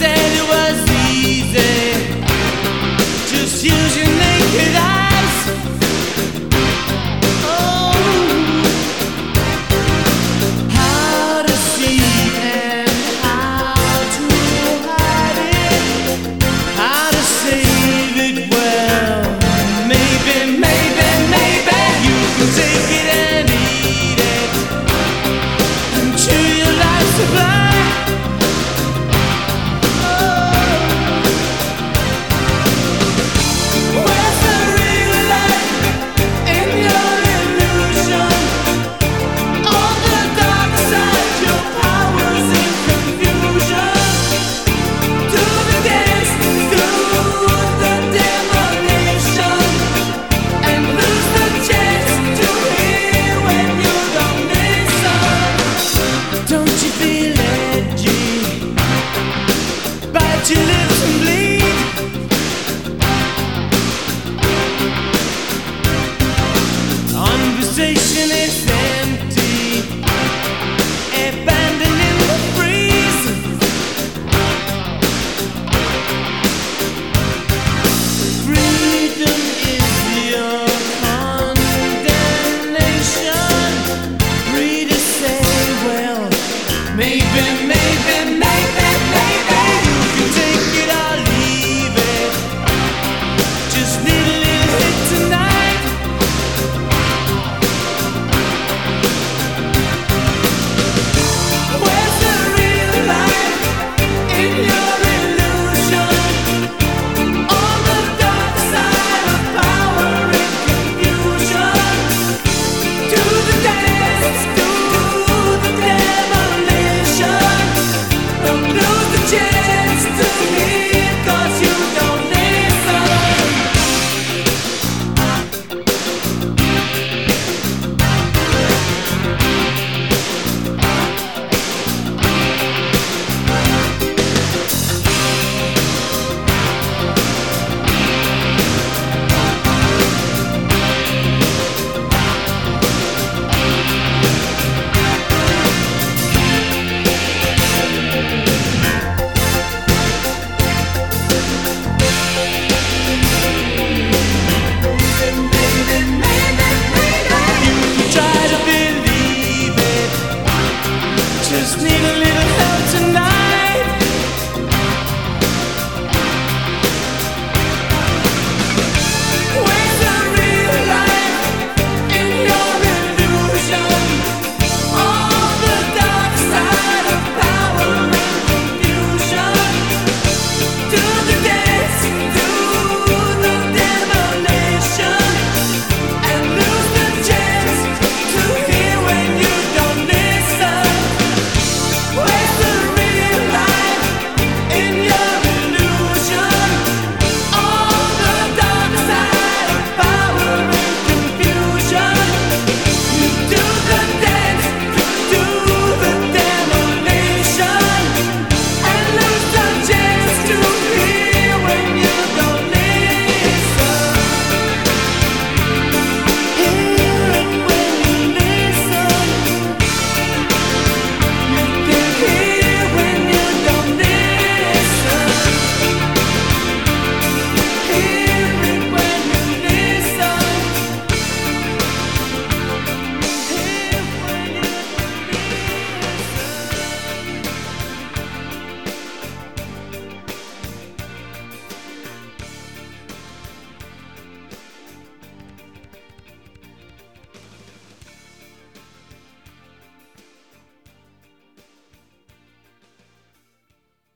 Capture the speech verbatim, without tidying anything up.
said it was easy. Just use your naked eyes. Oh, how to see and how to hide it, how to save it well. Maybe, maybe, maybe you can take it and eat it and chew your life supply. Your lips and bleed. Conversation is empty, abandoned in the breeze. Freedom is your condemnation. Free to say, well, maybe, maybe, maybe, maybe. Take it or leave it. Just need a little hit tonight. Where's the real life in your